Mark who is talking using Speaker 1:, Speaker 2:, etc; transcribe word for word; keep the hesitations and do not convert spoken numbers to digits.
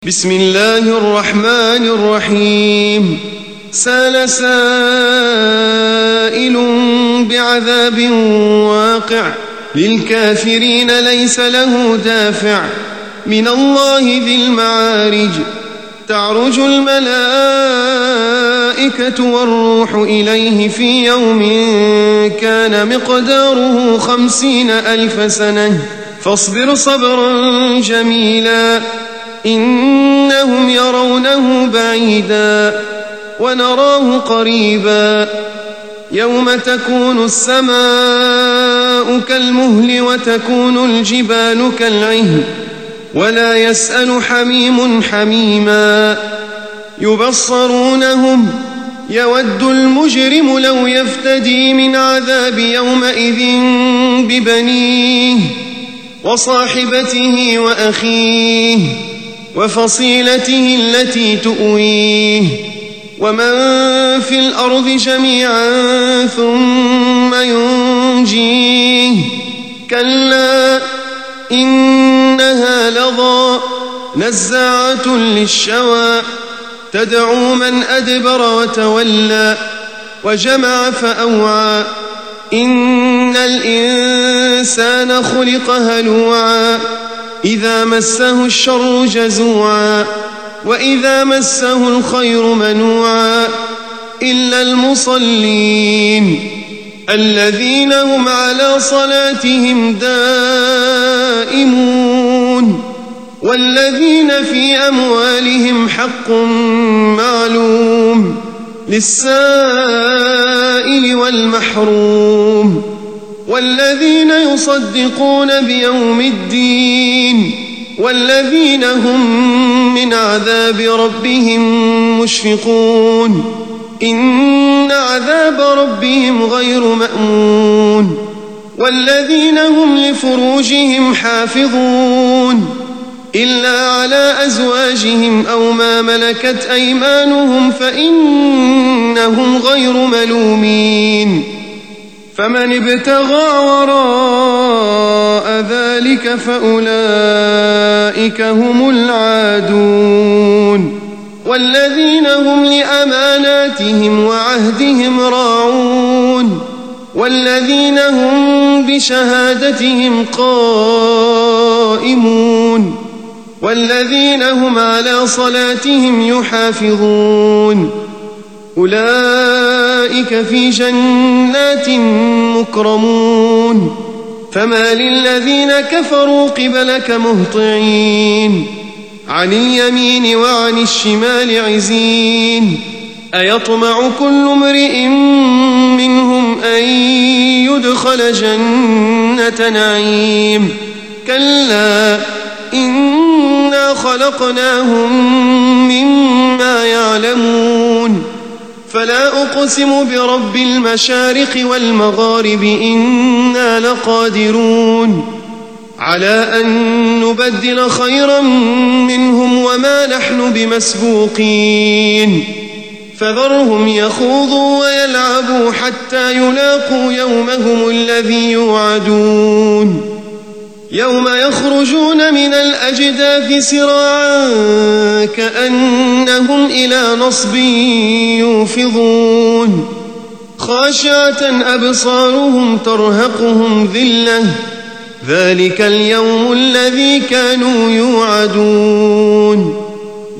Speaker 1: بسم الله الرحمن الرحيم سأل سائل بعذاب واقع للكافرين ليس له دافع من الله ذي المعارج تعرج الملائكة والروح إليه في يوم كان مقداره خمسين ألف سنة فاصبر صبرا جميلا إنهم يرونه بعيدا ونراه قريبا يوم تكون السماء كالمهل وتكون الجبال كالعهن ولا يسأل حميم حميما يبصرونهم يود المجرم لو يفتدي من عذاب يومئذ ببنيه وصاحبته وأخيه وفصيلته التي تؤويه ومن في الأرض جميعا ثم ينجيه كلا إنها لظى نزاعة للشوى تدعو من أدبر وتولى وجمع فأوعى إن الإنسان خلق هلوعا إذا مسه الشر جزوعا وإذا مسه الخير منوعا إلا المصلين الذين هم على صلاتهم دائمون والذين في أموالهم حق معلوم للسائل والمحروم والذين يصدقون بيوم الدين والذين هم من عذاب ربهم مشفقون إن عذاب ربهم غير مأمون والذين هم لفروجهم حافظون إلا على أزواجهم أو ما ملكت أيمانهم فإنهم غير ملومين فمن ابتغى وراء ذلك فأولئك هم العادون والذين هم لأماناتهم وعهدهم راعون والذين هم بشهادتهم قائمون والذين هم على صلاتهم يحافظون أولئك في جنات مكرمون فما للذين كفروا قبلك مهطعين عن اليمين وعن الشمال عزين أيطمع كل امرئ منهم أن يدخل جنة نعيم كلا إنا خلقناهم مما يعلمون فلا أقسم برب المشارق والمغارب إنا لقادرون على أن نبدل خيرا منهم وما نحن بمسبوقين فذرهم يخوضوا ويلعبوا حتى يلاقوا يومهم الذي يوعدون يوم يخرجون من الأجداث سراعا كأنهم إلى نصب يوفضون خاشعة أبصارهم ترهقهم ذلة ذلك اليوم الذي كانوا يوعدون